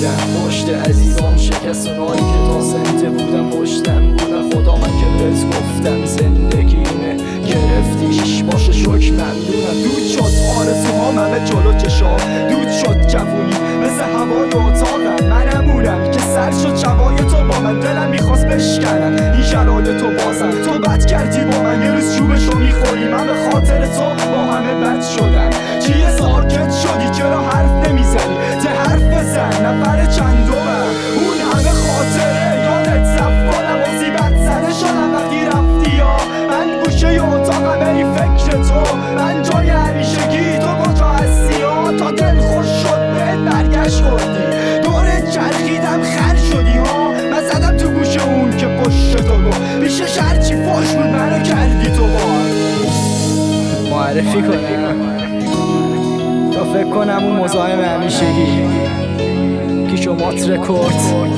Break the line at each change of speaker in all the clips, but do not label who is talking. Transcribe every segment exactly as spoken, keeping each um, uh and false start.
میرم پشت عزیزام شکستونایی که تا زنده بودم پشتم بودن خدا من که بهت گفتم زندگیمه گرفتیش باشه شک ممنونم دود شد آرزوهام همه جلو چشام دود شد جوونی مثل هوای اتاقم منمونم که سر شد شبای تو با من دلم میخواست بشکنم این شرایط تو بازم تو بد کردی با من یه روز چوبشو میخوری من به خاطر تو با همه بد شدم چیه ساکت شدی چرا حرف نمیزنی ته حرف بزن نفر چندمم اون همه خاطره یادت رفت کنم مصیبت زده شدم وقتی رفتی یا من گوشه اتاقم ای فکر تو من جای همیشگی تو کجا هستی ها تا دل خوش شد بهت برگشت خوردی دورت چرخیدم خر شدی ها من زدم تو گوشه اون که پشت تو گفت پیشش هرچی فاش بود منو کردی تو بار معرفی کنم تا فکر کنم اون مزاحم همیشگی که شمات رکورد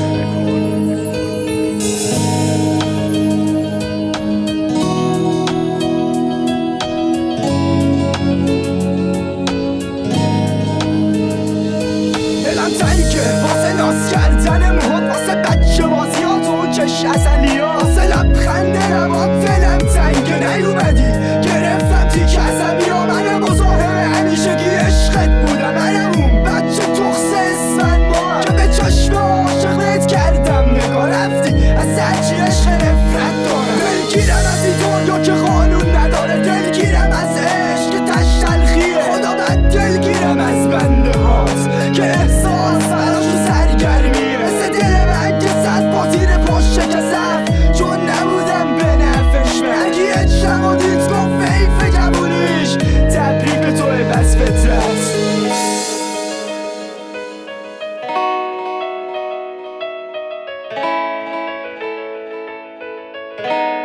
واسه ناز کردن موهات واسه بچه بازیات و اون چش ازلیات واسه لبخند لبات دلم تنگه نیومدی گرفتم تیک عصبی ها منم مزاحم همیشگی عشقت بودم منم اون بچه تخص اسفند با هم که به چشم عاشق بهت کردم نگاه رفتی از هرچی عشق نفرت دارم دلگیرم از این دنیا که قانون نداره دلگیرم از عشق که تش تلخیه خدا بد دلگیرم از بنده هات که احساس براش سرگرمیه مثل دل من که صد پاتیر پشت شکستم چون نبودم به نفش من اگه یه شب و دید گفت حیف جوونیش تبریک به توی بس فطرت